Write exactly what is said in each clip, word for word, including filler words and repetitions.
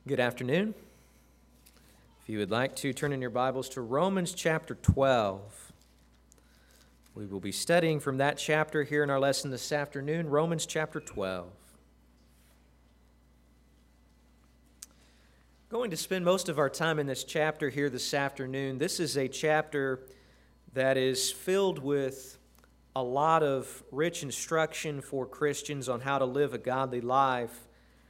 Good afternoon. If you would like to turn in your Bibles to Romans chapter twelve. We will be studying from that chapter here in our lesson this afternoon, Romans chapter twelve. Going to spend most of our time in this chapter here this afternoon. This is a chapter that is filled with a lot of rich instruction for Christians on how to live a godly life.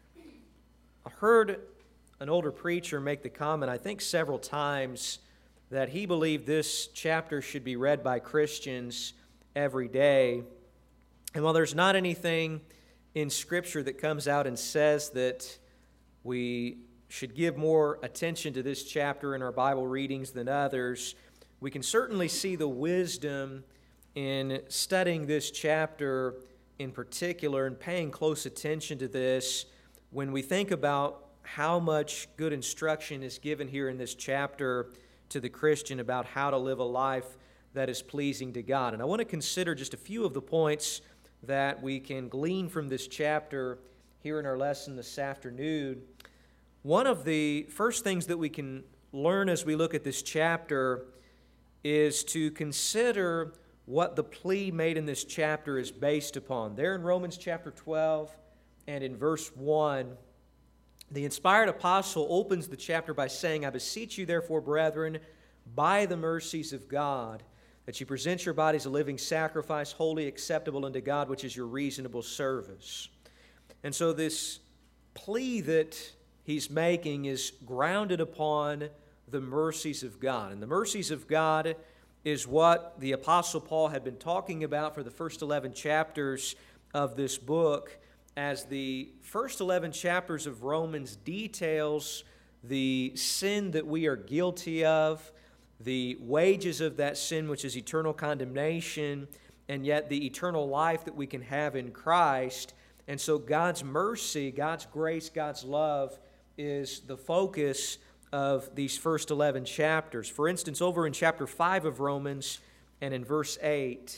I heard an older preacher make the comment, I think several times, that he believed this chapter should be read by Christians every day. And while there's not anything in Scripture that comes out and says that we should give more attention to this chapter in our Bible readings than others, we can certainly see the wisdom in studying this chapter in particular and paying close attention to this when we think about how much good instruction is given here in this chapter to the Christian about how to live a life that is pleasing to God. And I want to consider just a few of the points that we can glean from this chapter here in our lesson this afternoon. One of the first things that we can learn as we look at this chapter is to consider what the plea made in this chapter is based upon. There in Romans chapter twelve and in verse one, the inspired apostle opens the chapter by saying, I beseech you therefore, brethren, by the mercies of God, that you present your bodies a living sacrifice, wholly acceptable unto God, which is your reasonable service. And so this plea that he's making is grounded upon the mercies of God. And the mercies of God is what the Apostle Paul had been talking about for the first eleven chapters of this book, as the first eleven chapters of Romans details the sin that we are guilty of, the wages of that sin, which is eternal condemnation, and yet the eternal life that we can have in Christ. And so God's mercy, God's grace, God's love is the focus of these first eleven chapters. For instance, over in chapter five of Romans and in verse eight,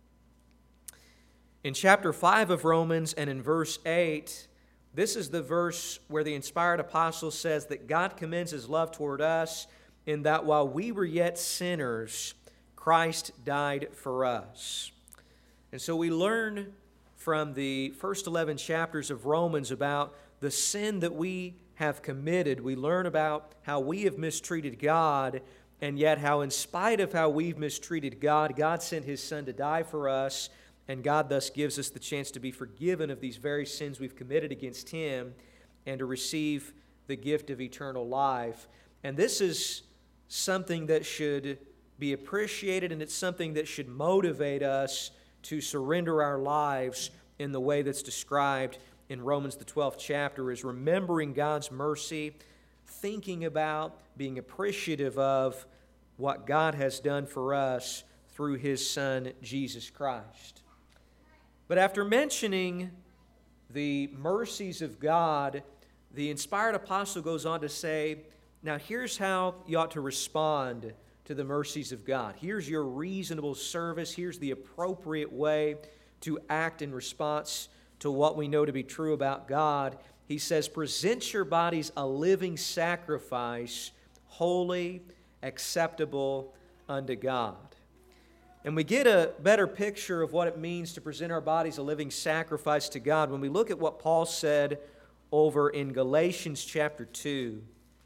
in chapter five of Romans and in verse eight, this is the verse where the inspired apostle says that God commends His love toward us in that while we were yet sinners, Christ died for us. And so we learn from the first eleven chapters of Romans about the sin that we have committed. We learn about how we have mistreated God, and yet how in spite of how we've mistreated God, God sent His Son to die for us, and God thus gives us the chance to be forgiven of these very sins we've committed against Him and to receive the gift of eternal life. And this is something that should be appreciated, and it's something that should motivate us to surrender our lives in the way that's described in Romans the twelfth chapter, is remembering God's mercy, thinking about, being appreciative of what God has done for us through His Son, Jesus Christ. But after mentioning the mercies of God, the inspired apostle goes on to say, now here's how you ought to respond to the mercies of God. Here's your reasonable service. Here's the appropriate way to act in response to what we know to be true about God. He says, present your bodies a living sacrifice, holy, acceptable unto God. And we get a better picture of what it means to present our bodies a living sacrifice to God when we look at what Paul said over in Galatians chapter two.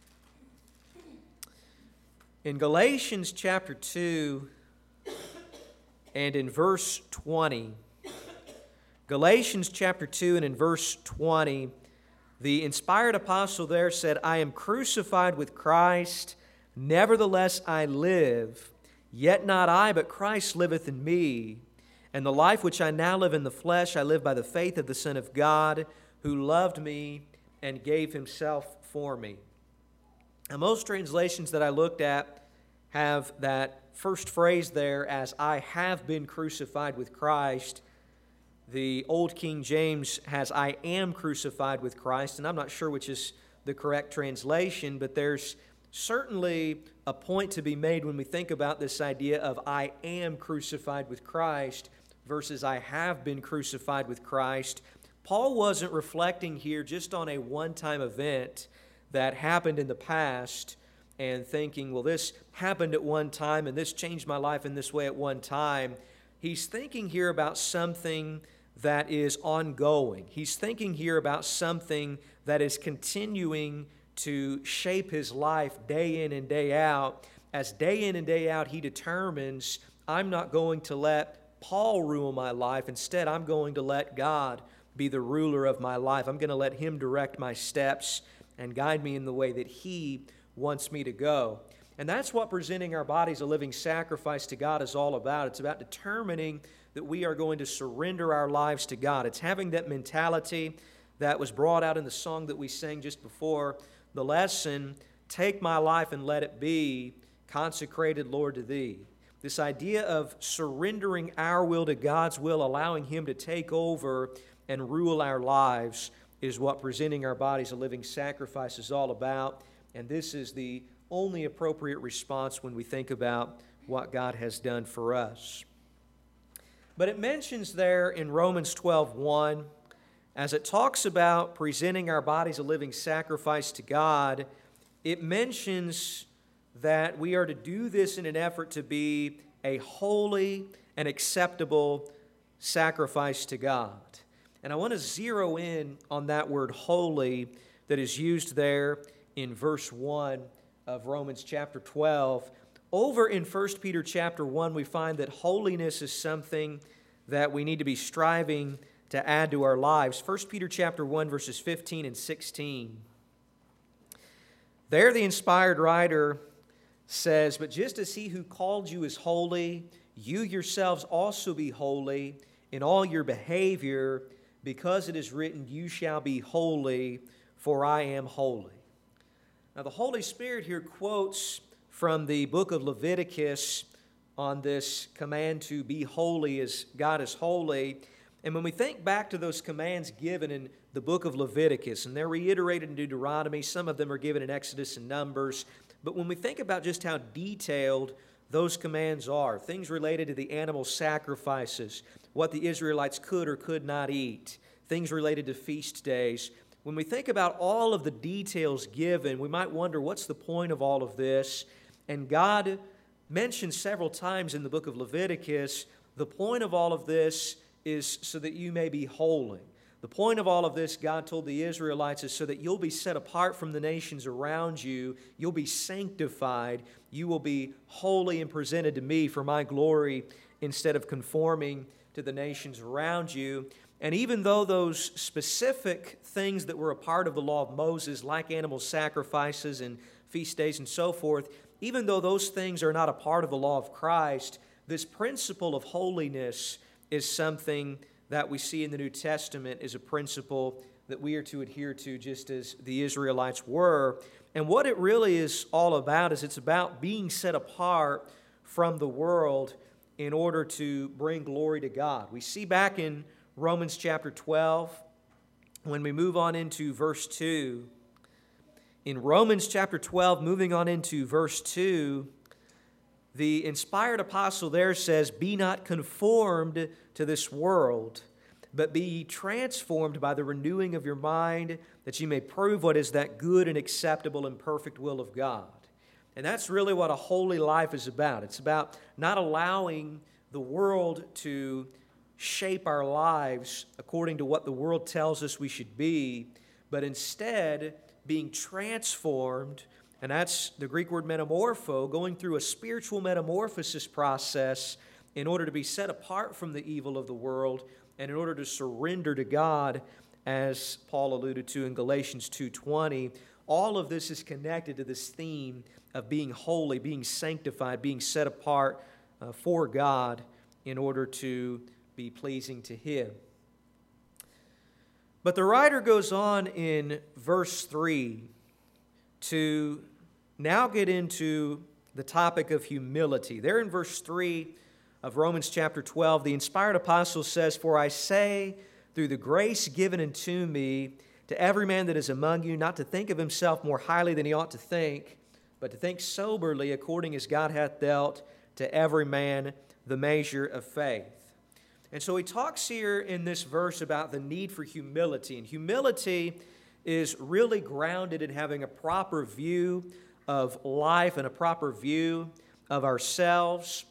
In Galatians chapter two and in verse twenty, Galatians chapter two and in verse twenty, the inspired apostle there said, I am crucified with Christ, nevertheless I live. Yet not I, but Christ liveth in me. And the life which I now live in the flesh, I live by the faith of the Son of God, who loved me and gave Himself for me. Now, most translations that I looked at have that first phrase there as, I have been crucified with Christ. The Old King James has, I am crucified with Christ, and I'm not sure which is the correct translation, but there's certainly a point to be made when we think about this idea of I am crucified with Christ versus I have been crucified with Christ. Paul wasn't reflecting here just on a one-time event that happened in the past and thinking, well, this happened at one time and this changed my life in this way at one time. He's thinking here about something that is ongoing. He's thinking here about something that is continuing to shape his life day in and day out. As day in and day out he determines, I'm not going to let Paul rule my life. Instead, I'm going to let God be the ruler of my life. I'm going to let Him direct my steps and guide me in the way that He wants me to go. And that's what presenting our bodies a living sacrifice to God is all about. It's about determining that we are going to surrender our lives to God. It's having that mentality that was brought out in the song that we sang just before the lesson, take my life and let it be consecrated, Lord, to Thee. This idea of surrendering our will to God's will, allowing Him to take over and rule our lives, is what presenting our bodies a living sacrifice is all about. And this is the only appropriate response when we think about what God has done for us. But it mentions there in Romans twelve one, as it talks about presenting our bodies a living sacrifice to God, it mentions that we are to do this in an effort to be a holy and acceptable sacrifice to God. And I want to zero in on that word holy that is used there in verse one of Romans chapter twelve. Over in First Peter chapter one, we find that holiness is something that we need to be striving to add to our lives. First Peter chapter one, verses fifteen and sixteen. There the inspired writer says, "But just as He who called you is holy, you yourselves also be holy in all your behavior, because it is written, you shall be holy, for I am holy." Now the Holy Spirit here quotes from the book of Leviticus on this command to be holy as God is holy. And when we think back to those commands given in the book of Leviticus, and they're reiterated in Deuteronomy, some of them are given in Exodus and Numbers, but when we think about just how detailed those commands are, things related to the animal sacrifices, what the Israelites could or could not eat, things related to feast days, when we think about all of the details given, we might wonder, what's the point of all of this? And God mentions several times in the book of Leviticus, the point of all of this is so that you may be holy. The point of all of this, God told the Israelites, is so that you'll be set apart from the nations around you. You'll be sanctified. You will be holy and presented to me for my glory instead of conforming to the nations around you. And even though those specific things that were a part of the law of Moses, like animal sacrifices and feast days and so forth, even though those things are not a part of the law of Christ, this principle of holiness is something that we see in the New Testament is a principle that we are to adhere to just as the Israelites were. And what it really is all about is it's about being set apart from the world in order to bring glory to God. We see back in Romans chapter twelve, when we move on into verse two, in Romans chapter twelve, moving on into verse two, the inspired apostle there says, "Be not conformed to this world, but be ye transformed by the renewing of your mind, that ye may prove what is that good and acceptable and perfect will of God." And that's really what a holy life is about. It's about not allowing the world to shape our lives according to what the world tells us we should be, but instead being transformed, and that's the Greek word metamorpho, going through a spiritual metamorphosis process in order to be set apart from the evil of the world and in order to surrender to God, as Paul alluded to in Galatians two twenty. All of this is connected to this theme of being holy, being sanctified, being set apart uh, for God in order to be pleasing to Him. But the writer goes on in verse three to now get into the topic of humility. There in verse three of Romans chapter twelve, the inspired apostle says, "For I say, through the grace given unto me, to every man that is among you, not to think of himself more highly than he ought to think, but to think soberly according as God hath dealt to every man the measure of faith." And so he talks here in this verse about the need for humility. And humility is really grounded in having a proper view of life and a proper view of ourselves.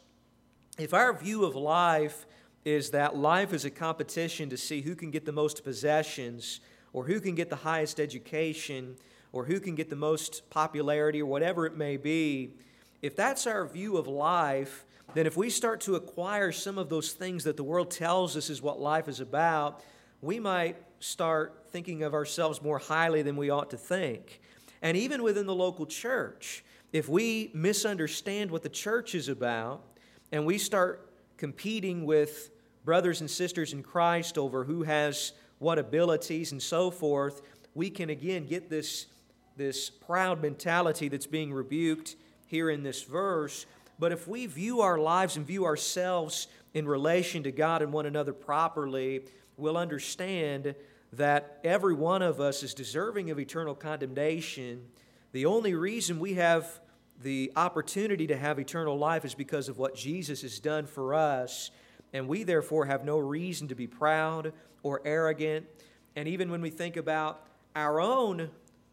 If our view of life is that life is a competition to see who can get the most possessions, or who can get the highest education, or who can get the most popularity, or whatever it may be, if that's our view of life, then if we start to acquire some of those things that the world tells us is what life is about, we might start thinking of ourselves more highly than we ought to think. And even within the local church, if we misunderstand what the church is about, and we start competing with brothers and sisters in Christ over who has what abilities and so forth, we can again get this, this proud mentality that's being rebuked here in this verse. But if we view our lives and view ourselves in relation to God and one another properly, we'll understand that every one of us is deserving of eternal condemnation. The only reason we have the opportunity to have eternal life is because of what Jesus has done for us, and we therefore have no reason to be proud or arrogant. And even when we think about our own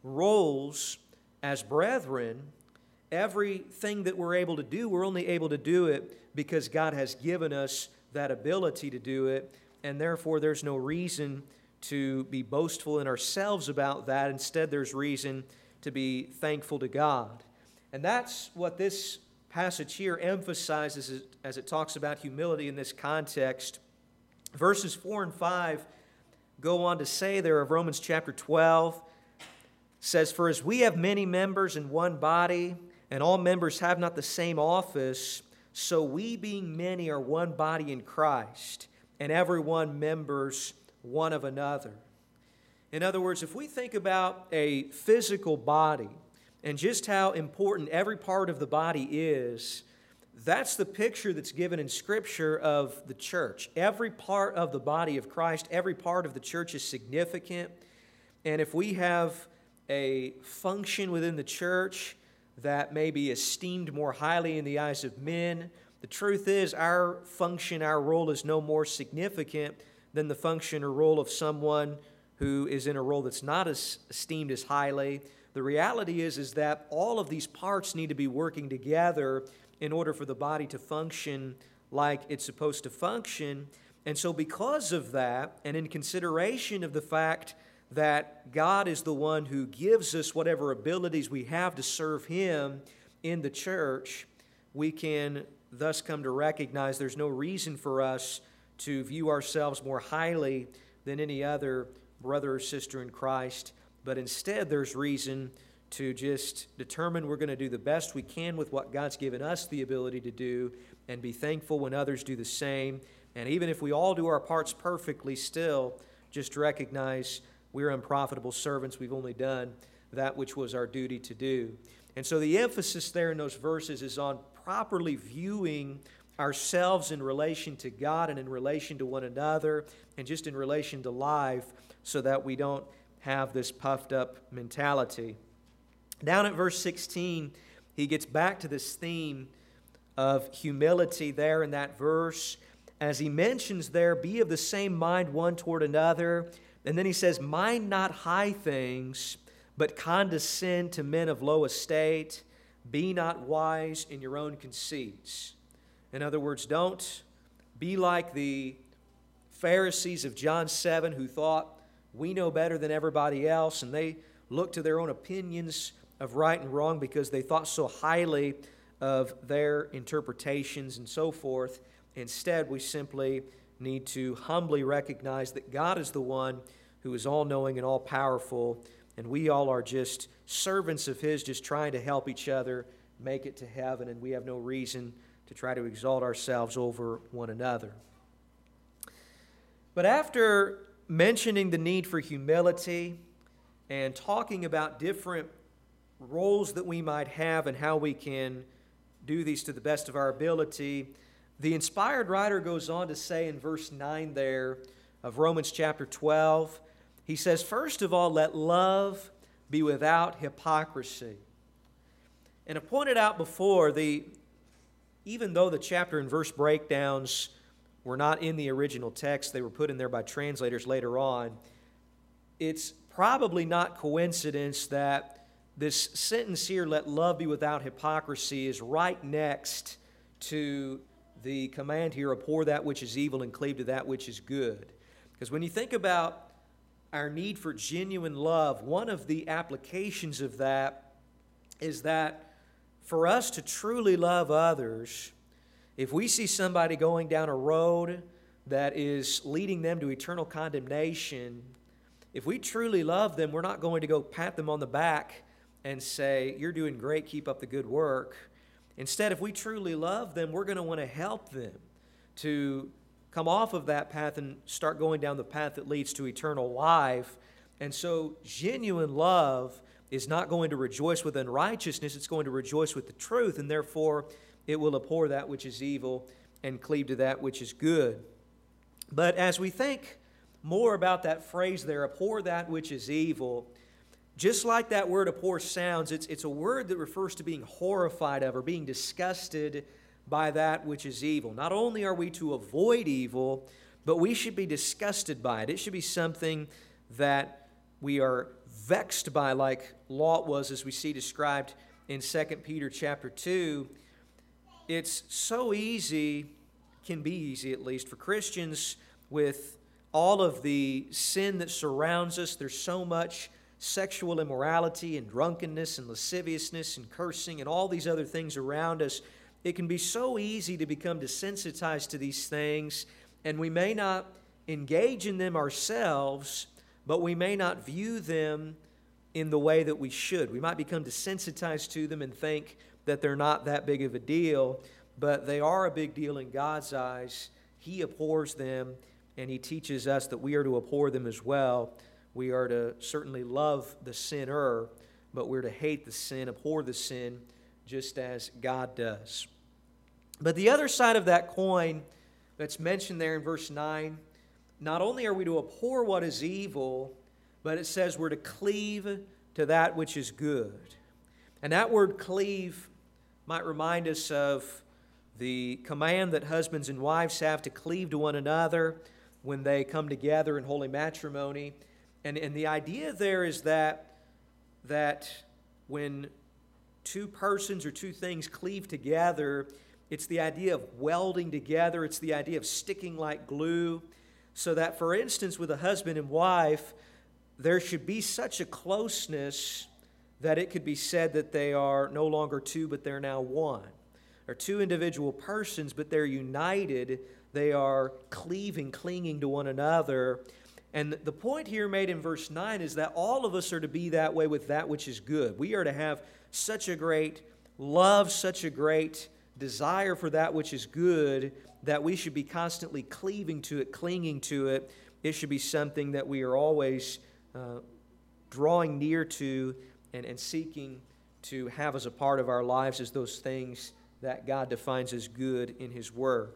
roles as brethren, everything that we're able to do, we're only able to do it because God has given us that ability to do it, and therefore there's no reason to be boastful in ourselves about that. Instead, there's reason to be thankful to God. And that's what this passage here emphasizes as it talks about humility in this context. Verses four and five go on to say there of Romans chapter twelve, says, "For as we have many members in one body, and all members have not the same office, so we being many are one body in Christ, and every one members one of another." In other words, if we think about a physical body and just how important every part of the body is, that's the picture that's given in Scripture of the church. Every part of the body of Christ, every part of the church is significant. And if we have a function within the church that may be esteemed more highly in the eyes of men, the truth is our function, our role is no more significant than the function or role of someone who is in a role that's not as esteemed as highly. The reality is, is that all of these parts need to be working together in order for the body to function like it's supposed to function. And so because of that, and in consideration of the fact that God is the one who gives us whatever abilities we have to serve Him in the church, we can thus come to recognize there's no reason for us to view ourselves more highly than any other brother or sister in Christ, but instead there's reason to just determine we're going to do the best we can with what God's given us the ability to do, and be thankful when others do the same. And even if we all do our parts perfectly, still just recognize we're unprofitable servants. We've only done that which was our duty to do. And so the emphasis there in those verses is on properly viewing ourselves in relation to God and in relation to one another and just in relation to life, so that we don't have this puffed up mentality. Down at verse sixteen, he gets back to this theme of humility there in that verse, as he mentions there, be of the same mind one toward another. And then he says, mind not high things, but condescend to men of low estate. Be not wise in your own conceits. In other words, don't be like the Pharisees of John seven, who thought we know better than everybody else, and they looked to their own opinions of right and wrong because they thought so highly of their interpretations and so forth. Instead, we simply need to humbly recognize that God is the one who is all-knowing and all-powerful, and we all are just servants of His, just trying to help each other make it to heaven, and we have no reason to try to exalt ourselves over one another. But after mentioning the need for humility and talking about different roles that we might have and how we can do these to the best of our ability, the inspired writer goes on to say in verse nine there of Romans chapter twelve, he says, first of all, let love be without hypocrisy. And I pointed out before, the even though the chapter and verse breakdowns were not in the original text, they were put in there by translators later on, it's probably not coincidence that this sentence here, let love be without hypocrisy, is right next to the command here, abhor that which is evil and cleave to that which is good. Because when you think about our need for genuine love, one of the applications of that is that for us to truly love others, if we see somebody going down a road that is leading them to eternal condemnation, if we truly love them, we're not going to go pat them on the back and say, you're doing great, keep up the good work. Instead, if we truly love them, we're going to want to help them to come off of that path and start going down the path that leads to eternal life. And so genuine love is not going to rejoice with unrighteousness, it's going to rejoice with the truth, and therefore it will abhor that which is evil and cleave to that which is good. But as we think more about that phrase there, abhor that which is evil, just like that word abhor sounds, it's, it's a word that refers to being horrified of or being disgusted by that which is evil. Not only are we to avoid evil, but we should be disgusted by it. It should be something that we are vexed by, like Lot was, as we see described in Second Peter chapter two. It's so easy, can be easy at least, for Christians with all of the sin that surrounds us. There's so much sexual immorality and drunkenness and lasciviousness and cursing and all these other things around us. It can be so easy to become desensitized to these things, and we may not engage in them ourselves, but we may not view them in the way that we should. We might become desensitized to them and think that they're not that big of a deal, but they are a big deal in God's eyes. He abhors them, and He teaches us that we are to abhor them as well. We are to certainly love the sinner, but we're to hate the sin, abhor the sin, just as God does. But the other side of that coin that's mentioned there in verse nine, not only are we to abhor what is evil, but it says we're to cleave to that which is good. And that word cleave might remind us of the command that husbands and wives have to cleave to one another when they come together in holy matrimony. And, and the idea there is that, that when two persons or two things cleave together, it's the idea of welding together. It's the idea of sticking like glue. So that, for instance, with a husband and wife, there should be such a closeness that it could be said that they are no longer two, but they're now one. Or two individual persons, but they're united. They are cleaving, clinging to one another. And the point here made in verse nine is that all of us are to be that way with that which is good. We are to have such a great love, such a great desire for that which is good, that we should be constantly cleaving to it, clinging to it. It should be something that we are always uh, drawing near to and, and seeking to have as a part of our lives as those things that God defines as good in His Word.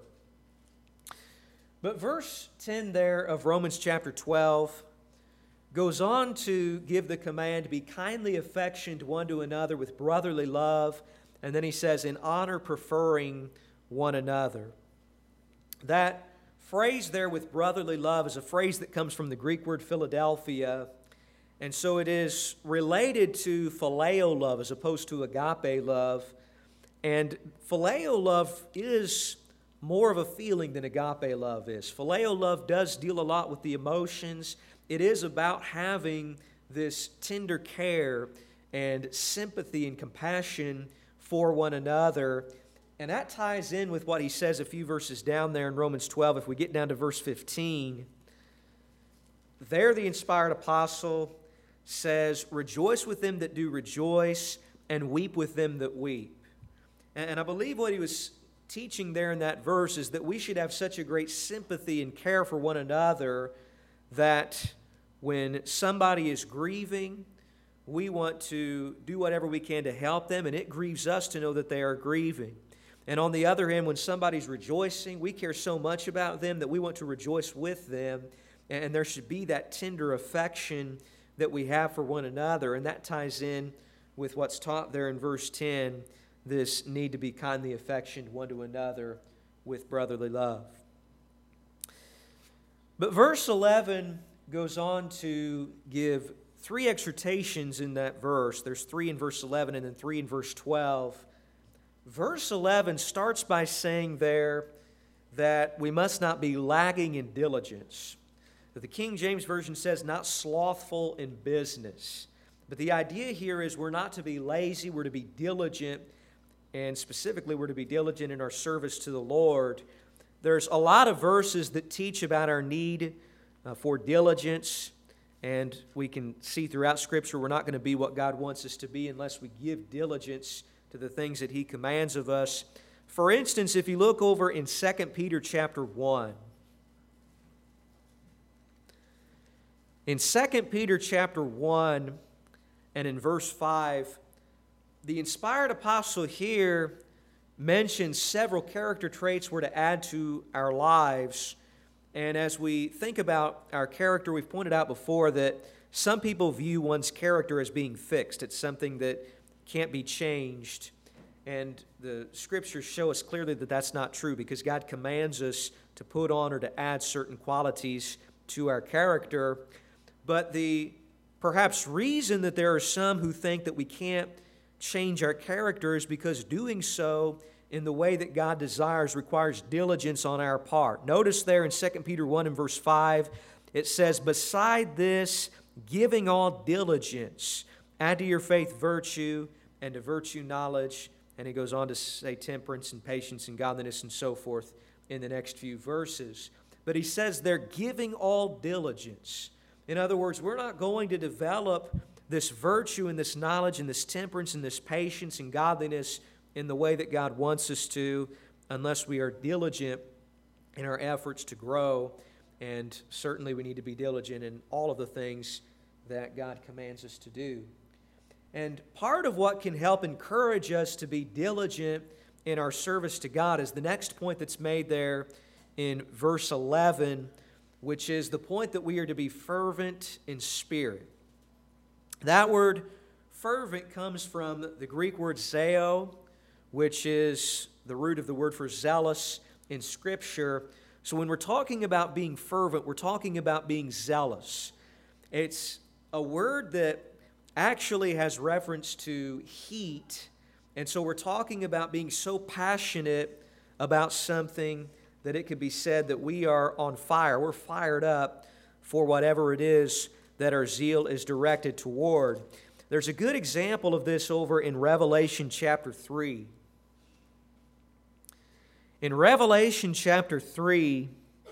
But verse ten there of Romans chapter twelve goes on to give the command, be kindly affectioned one to another with brotherly love, and then he says, in honor preferring one another. That phrase there with brotherly love is a phrase that comes from the Greek word Philadelphia, and so it is related to phileo love as opposed to agape love. And phileo love is more of a feeling than agape love is. Phileo love does deal a lot with the emotions. It is about having this tender care and sympathy and compassion for one another. And that ties in with what he says a few verses down there in Romans twelve. If we get down to verse fifteen, there the inspired apostle says, rejoice with them that do rejoice, and weep with them that weep. And I believe what he was teaching there in that verse is that we should have such a great sympathy and care for one another that when somebody is grieving, we want to do whatever we can to help them, and it grieves us to know that they are grieving. And on the other hand, when somebody's rejoicing, we care so much about them that we want to rejoice with them, and there should be that tender affection that we have for one another, and that ties in with what's taught there in verse ten, this need to be kindly affectioned one to another with brotherly love. But verse eleven goes on to give three exhortations in that verse. There's three in verse eleven and then three in verse twelve. Verse eleven starts by saying there that we must not be lagging in diligence. The King James Version says not slothful in business. But the idea here is we're not to be lazy, we're to be diligent, and specifically we're to be diligent in our service to the Lord. There's a lot of verses that teach about our need uh, for diligence, and we can see throughout Scripture we're not going to be what God wants us to be unless we give diligence to the things that He commands of us. For instance, if you look over in Second Peter chapter one, in Second Peter chapter one and in verse five, the inspired apostle here mentions several character traits we're to add to our lives. And as we think about our character, we've pointed out before that some people view one's character as being fixed. It's something that can't be changed. And the Scriptures show us clearly that that's not true, because God commands us to put on or to add certain qualities to our character. But the perhaps reason that there are some who think that we can't change our character is because doing so in the way that God desires requires diligence on our part. Notice there in Second Peter one and verse five, it says, "Beside this, giving all diligence, add to your faith virtue, and to virtue knowledge." And he goes on to say temperance and patience and godliness and so forth in the next few verses. But he says they're giving all diligence. In other words, we're not going to develop this virtue and this knowledge and this temperance and this patience and godliness in the way that God wants us to unless we are diligent in our efforts to grow. And certainly we need to be diligent in all of the things that God commands us to do. And part of what can help encourage us to be diligent in our service to God is the next point that's made there in verse eleven, which is the point that we are to be fervent in spirit. That word fervent comes from the Greek word zeo, which is the root of the word for zealous in Scripture. So when we're talking about being fervent, we're talking about being zealous. It's a word that actually has reference to heat, and so we're talking about being so passionate about something that it could be said that we are on fire. We're fired up for whatever it is that our zeal is directed toward. There's a good example of this over in Revelation chapter three. In Revelation chapter three,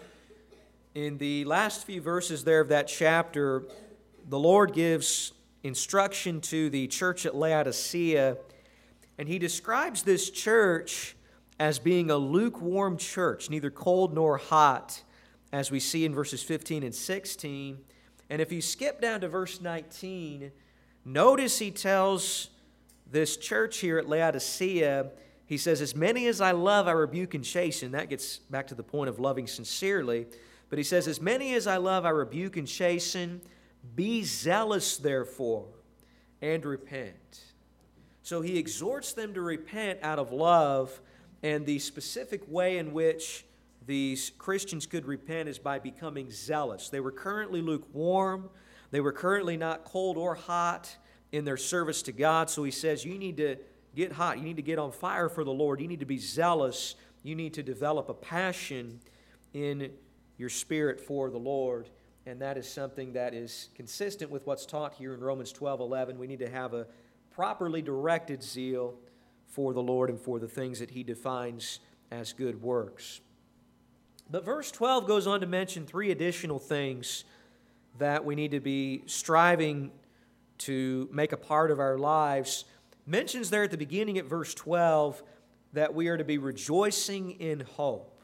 in the last few verses there of that chapter, the Lord gives instruction to the church at Laodicea, and He describes this church as being a lukewarm church, neither cold nor hot, as we see in verses fifteen and sixteen. And if you skip down to verse nineteen, notice he tells this church here at Laodicea, he says, "As many as I love, I rebuke and chasten." That gets back to the point of loving sincerely. But he says, "As many as I love, I rebuke and chasten. Be zealous, therefore, and repent." So he exhorts them to repent out of love, and the specific way in which these Christians could repent is by becoming zealous. They were currently lukewarm. They were currently not cold or hot in their service to God. So he says, you need to get hot. You need to get on fire for the Lord. You need to be zealous. You need to develop a passion in your spirit for the Lord. And that is something that is consistent with what's taught here in Romans twelve eleven. We need to have a properly directed zeal for the Lord and for the things that He defines as good works. But verse twelve goes on to mention three additional things that we need to be striving to make a part of our lives. Mentions there at the beginning at verse twelve that we are to be rejoicing in hope.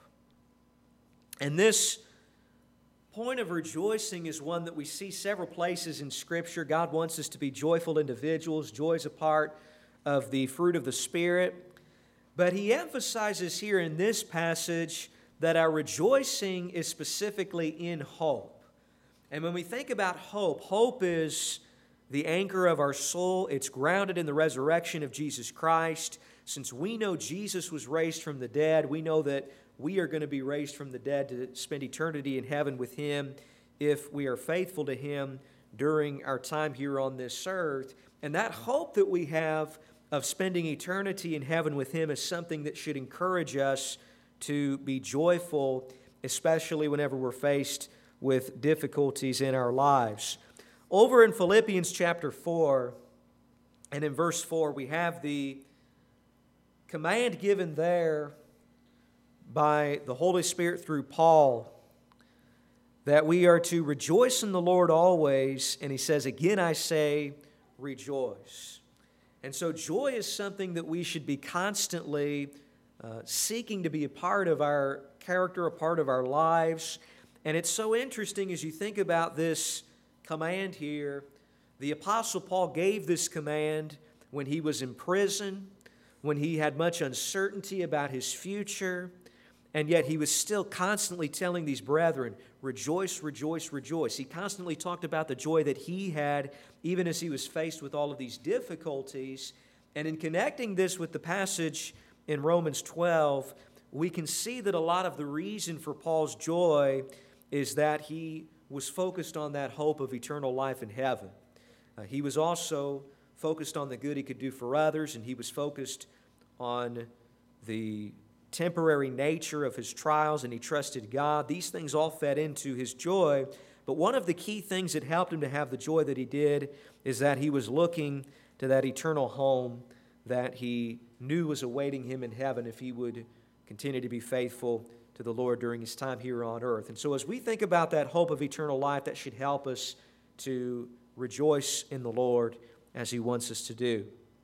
And this point of rejoicing is one that we see several places in Scripture. God wants us to be joyful individuals. Joy is a part of the fruit of the Spirit. But He emphasizes here in this passage that our rejoicing is specifically in hope. And when we think about hope, hope is the anchor of our soul. It's grounded in the resurrection of Jesus Christ. Since we know Jesus was raised from the dead, we know that we are going to be raised from the dead to spend eternity in heaven with Him if we are faithful to Him during our time here on this earth. And that hope that we have of spending eternity in heaven with Him is something that should encourage us to be joyful, especially whenever we're faced with difficulties in our lives. Over in Philippians chapter four, and in verse four, we have the command given there by the Holy Spirit through Paul that we are to rejoice in the Lord always. And he says, again I say, rejoice. And so joy is something that we should be constantly uh, seeking to be a part of our character, a part of our lives. And it's so interesting as you think about this command here. The Apostle Paul gave this command when he was in prison, when he had much uncertainty about his future, and yet he was still constantly telling these brethren, rejoice, rejoice, rejoice. He constantly talked about the joy that he had even as he was faced with all of these difficulties. And in connecting this with the passage in Romans twelve, we can see that a lot of the reason for Paul's joy is that he was focused on that hope of eternal life in heaven. Uh, he was also focused on the good he could do for others, and he was focused on the temporary nature of his trials, and he trusted God. These things all fed into his joy, but one of the key things that helped him to have the joy that he did is that he was looking to that eternal home that he knew was awaiting him in heaven if he would continue to be faithful to the Lord during his time here on earth. And so as we think about that hope of eternal life, that should help us to rejoice in the Lord as He wants us to do.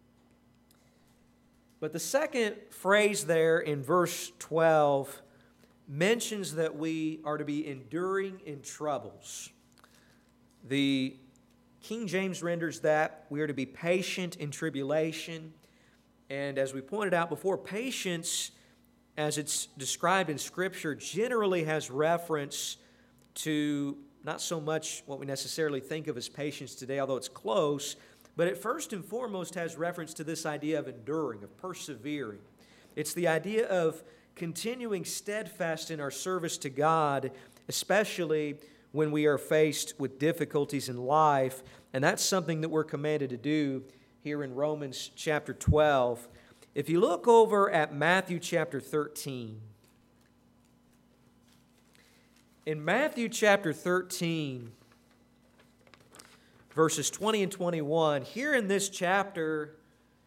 But the second phrase there in verse twelve mentions that we are to be enduring in troubles. The King James renders that we are to be patient in tribulation. And as we pointed out before, patience, as it's described in Scripture, generally has reference to not so much what we necessarily think of as patience today, although it's close, but it first and foremost has reference to this idea of enduring, of persevering. It's the idea of continuing steadfast in our service to God, especially when we are faced with difficulties in life, and that's something that we're commanded to do here in Romans chapter twelve. If you look over at Matthew chapter thirteen, in Matthew chapter thirteen, verses twenty and twenty-one, here in this chapter,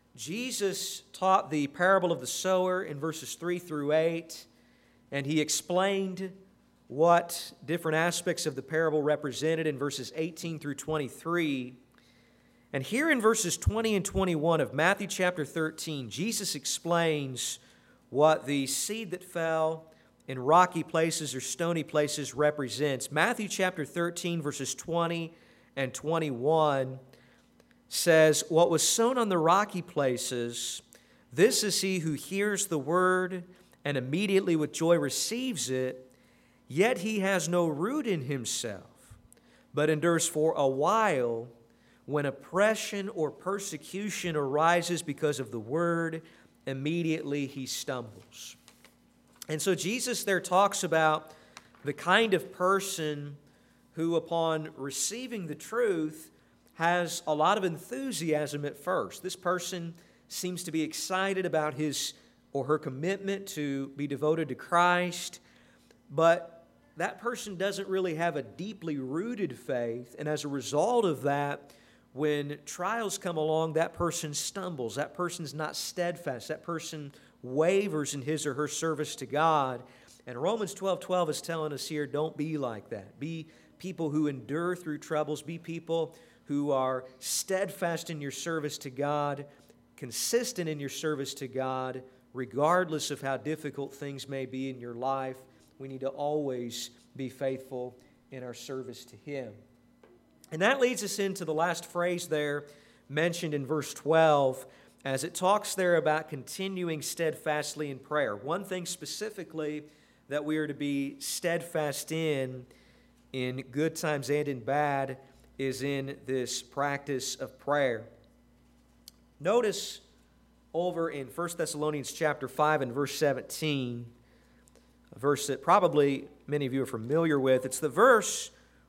Jesus taught the parable of the sower in verses three through eight, and He explained what different aspects of the parable represented in verses eighteen through twenty-three. And here in verses twenty and twenty-one of Matthew chapter thirteen, Jesus explains what the seed that fell in rocky places or stony places represents. Matthew chapter thirteen, verses twenty and twenty-one says, what was sown on the rocky places, this is he who hears the word and immediately with joy receives it, yet he has no root in himself, but endures for a while. When oppression or persecution arises because of the word, immediately he stumbles. And so Jesus there talks about the kind of person who, upon receiving the truth, has a lot of enthusiasm at first. This person seems to be excited about his or her commitment to be devoted to Christ, but that person doesn't really have a deeply rooted faith, and as a result of that, when trials come along, that person stumbles. That person's not steadfast. That person wavers in his or her service to God. And Romans twelve twelve is telling us here, don't be like that. Be people who endure through troubles. Be people who are steadfast in your service to God, consistent in your service to God, regardless of how difficult things may be in your life. We need to always be faithful in our service to Him. And that leads us into the last phrase there mentioned in verse twelve, as it talks there about continuing steadfastly in prayer. One thing specifically that we are to be steadfast in, in good times and in bad, is in this practice of prayer. Notice over in First Thessalonians chapter five and verse seventeen, a verse that probably many of you are familiar with. It's the verse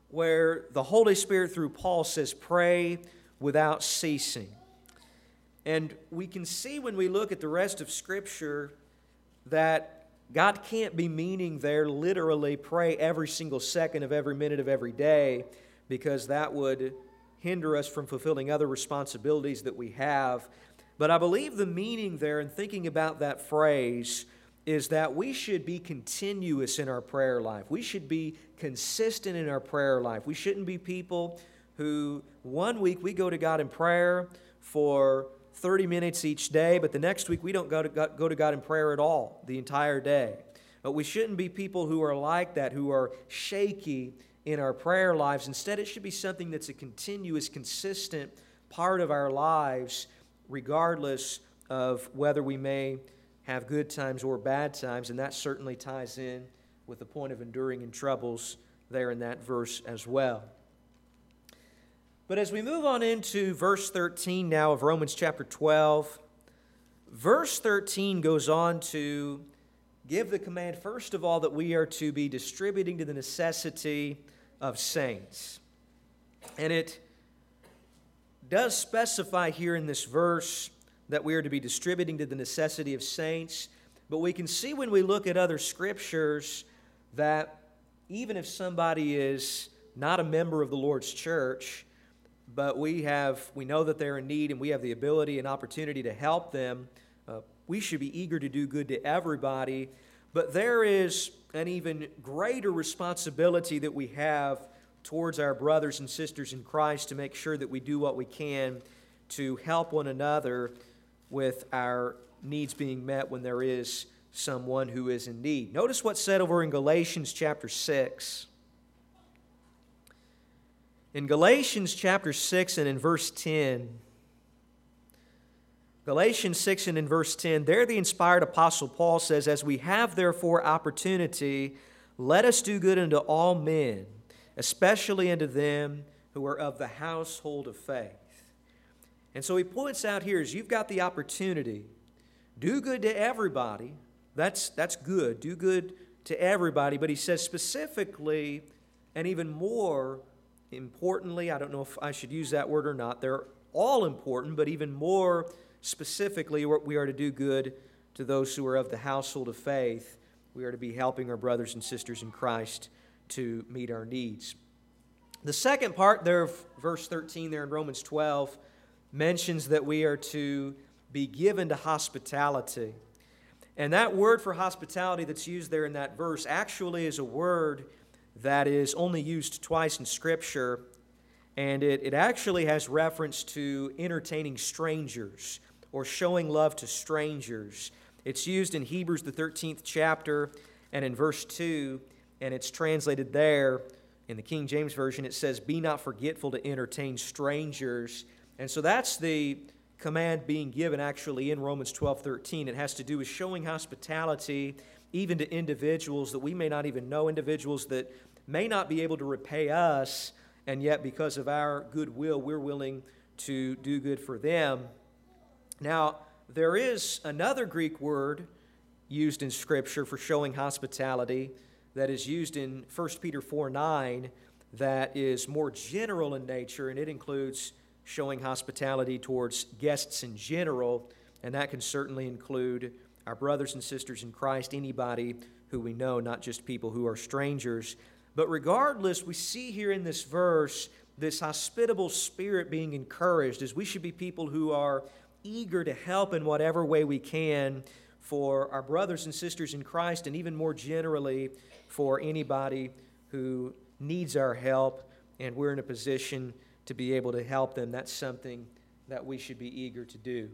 where the Holy Spirit through Paul says, pray without ceasing. And we can see when we look at the rest of Scripture that God can't be meaning there literally pray every single second of every minute of every day, because that would hinder us from fulfilling other responsibilities that we have. But I believe the meaning there in thinking about that phrase is that we should be continuous in our prayer life. We should be consistent in our prayer life. We shouldn't be people who one week we go to God in prayer for thirty minutes each day, but the next week we don't go to God, go to God in prayer at all the entire day. But we shouldn't be people who are like that, who are shaky in our prayer lives. Instead, it should be something that's a continuous, consistent part of our lives, regardless of whether we may have good times or bad times, and that certainly ties in with the point of enduring in troubles there in that verse as well. But as we move on into verse thirteen now of Romans chapter twelve, verse thirteen goes on to give the command, first of all, that we are to be distributing to the necessity of saints. And it does specify here in this verse that we are to be distributing to the necessity of saints, but we can see when we look at other scriptures that even if somebody is not a member of the Lord's church, but we have we know that they're in need and we have the ability and opportunity to help them, uh, we should be eager to do good to everybody. But there is an even greater responsibility that we have towards our brothers and sisters in Christ to make sure that we do what we can to help one another with our needs being met when there is someone who is in need. Notice what's said over in Galatians chapter six. In Galatians chapter six and in verse ten, Galatians six and in verse ten, there the inspired apostle Paul says, as we have therefore opportunity, let us do good unto all men, especially unto them who are of the household of faith. And so he points out here, as you've got the opportunity, do good to everybody. That's, that's good. Do good to everybody. But he says specifically, and even more importantly, I don't know if I should use that word or not, they're all important, but even more specifically, we are to do good to those who are of the household of faith. We are to be helping our brothers and sisters in Christ to meet our needs. The second part there of verse thirteen there in Romans twelve mentions that we are to be given to hospitality. And that word for hospitality that's used there in that verse actually is a word that is only used twice in Scripture, and it, it actually has reference to entertaining strangers or showing love to strangers. It's used in Hebrews, the thirteenth chapter, and in verse two, and it's translated there in the King James Version. It says, be not forgetful to entertain strangers. And so that's the command being given actually in Romans twelve thirteen. It has to do with showing hospitality even to individuals that we may not even know, individuals that may not be able to repay us, and yet because of our goodwill, we're willing to do good for them. Now, there is another Greek word used in Scripture for showing hospitality that is used in First Peter four nine that is more general in nature, and it includes showing hospitality towards guests in general, and that can certainly include our brothers and sisters in Christ, anybody who we know, not just people who are strangers. But regardless, we see here in this verse this hospitable spirit being encouraged, as we should be people who are eager to help in whatever way we can for our brothers and sisters in Christ, and even more generally for anybody who needs our help, and we're in a position to be able to help them. That's something that we should be eager to do.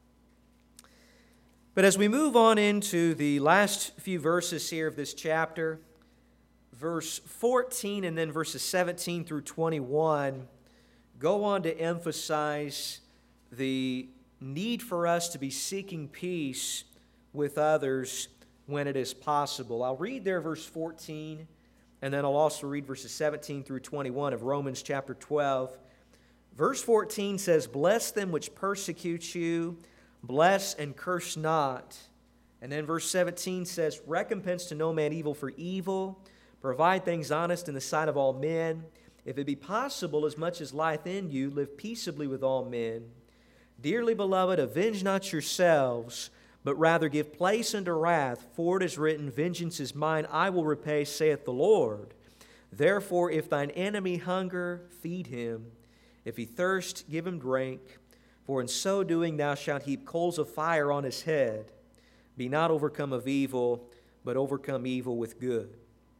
But as we move on into the last few verses here of this chapter, verse fourteen and then verses seventeen through twenty-one go on to emphasize the need for us to be seeking peace with others when it is possible. I'll read there verse fourteen, and then I'll also read verses seventeen through twenty-one of Romans chapter twelve. Verse fourteen says, bless them which persecute you, bless and curse not. And then verse seventeen says, recompense to no man evil for evil, Provide things honest in the sight of all men. If it be possible, as much as lieth in you, live peaceably with all men. Dearly beloved, avenge not yourselves, but rather give place unto wrath, for it is written, Vengeance is mine, I will repay, saith the Lord. Therefore, if thine enemy hunger, feed him. If he thirst, give him drink. For in so doing thou shalt heap coals of fire on his head. Be not overcome of evil, but overcome evil with good.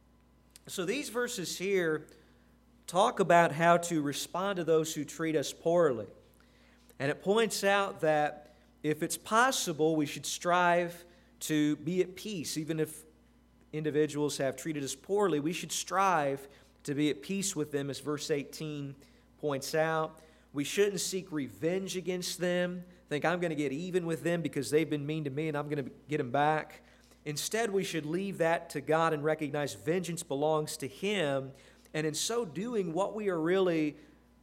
So these verses here talk about how to respond to those who treat us poorly. And it points out that if it's possible, we should strive to be at peace. Even if individuals have treated us poorly, we should strive to be at peace with them, as verse eighteen points out. We shouldn't seek revenge against them, think I'm going to get even with them because they've been mean to me and I'm going to get them back. Instead, we should leave that to God and recognize vengeance belongs to Him. And in so doing, what we are really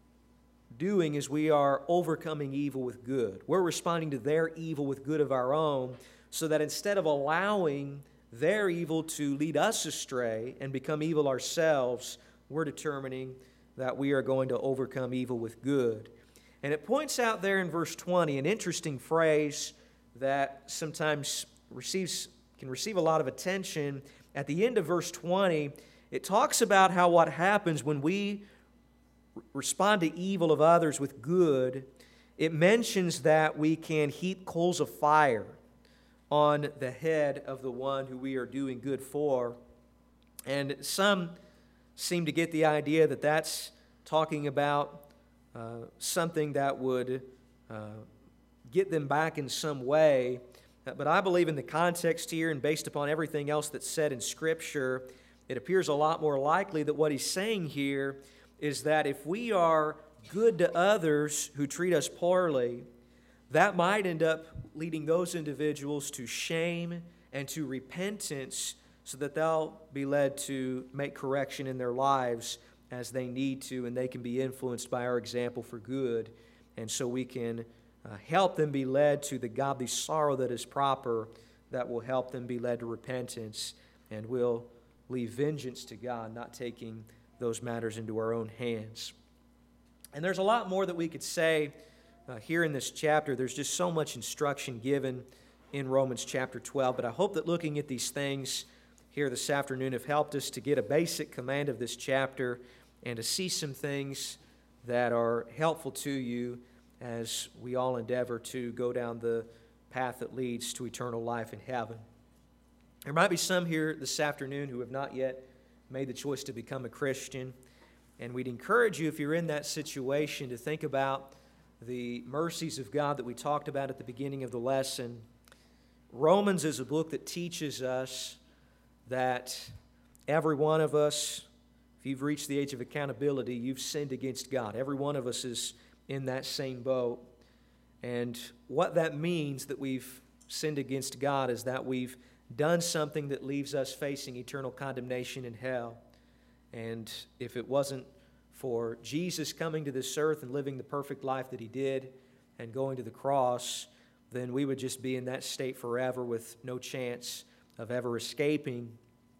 doing is we are overcoming evil with good. We're responding to their evil with good of our own, so that instead of allowing their evil to lead us astray and become evil ourselves, we're determining that we are going to overcome evil with good. And it points out there in verse twenty an interesting phrase that sometimes receives can receive a lot of attention. At the end of verse twenty, it talks about how what happens when we respond to evil of others with good. It mentions that we can heap coals of fire on the head of the one who we are doing good for. And some seem to get the idea that that's talking about uh, something that would uh, get them back in some way. But I believe in the context here, and based upon everything else that's said in Scripture, it appears a lot more likely that what he's saying here is that if we are good to others who treat us poorly, that might end up leading those individuals to shame and to repentance, so that they'll be led to make correction in their lives as they need to, and they can be influenced by our example for good. And so we can uh, help them be led to the godly sorrow that is proper, that will help them be led to repentance, and will leave vengeance to God, not taking those matters into our own hands. And there's a lot more that we could say uh, here in this chapter. There's just so much instruction given in Romans chapter twelve, but I hope that looking at these things here this afternoon have helped us to get a basic command of this chapter and to see some things that are helpful to you as we all endeavor to go down the path that leads to eternal life in heaven. There might be some here this afternoon who have not yet made the choice to become a Christian, and we'd encourage you, if you're in that situation, to think about the mercies of God that we talked about at the beginning of the lesson. Romans is a book that teaches us that every one of us, if you've reached the age of accountability, you've sinned against God. Every one of us is in that same boat. And what that means that we've sinned against God is that we've done something that leaves us facing eternal condemnation in hell. And if it wasn't for Jesus coming to this earth and living the perfect life that He did and going to the cross, then we would just be in that state forever with no chance of ever escaping.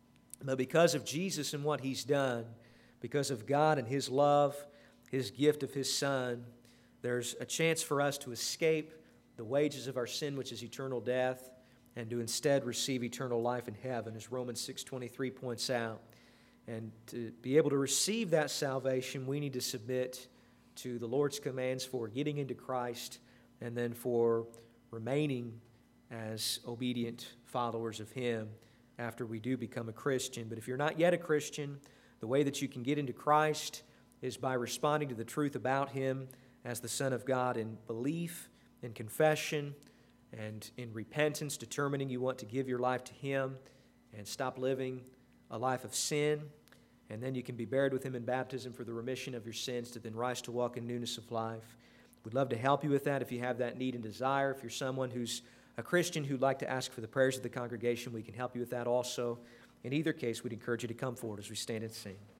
But because of Jesus and what He's done, because of God and His love, His gift of His Son, there's a chance for us to escape the wages of our sin, which is eternal death, and to instead receive eternal life in heaven, as Romans six twenty-three points out. And to be able to receive that salvation, we need to submit to the Lord's commands for getting into Christ, and then for remaining as obedient followers of Him after we do become a Christian. But if you're not yet a Christian, the way that you can get into Christ is by responding to the truth about Him as the Son of God in belief, in confession, and in repentance, determining you want to give your life to Him and stop living a life of sin. And then you can be buried with Him in baptism for the remission of your sins, to then rise to walk in newness of life. We'd love to help you with that if you have that need and desire. If you're someone who's a Christian who'd like to ask for the prayers of the congregation, we can help you with that also. In either case, we'd encourage you to come forward as we stand and sing.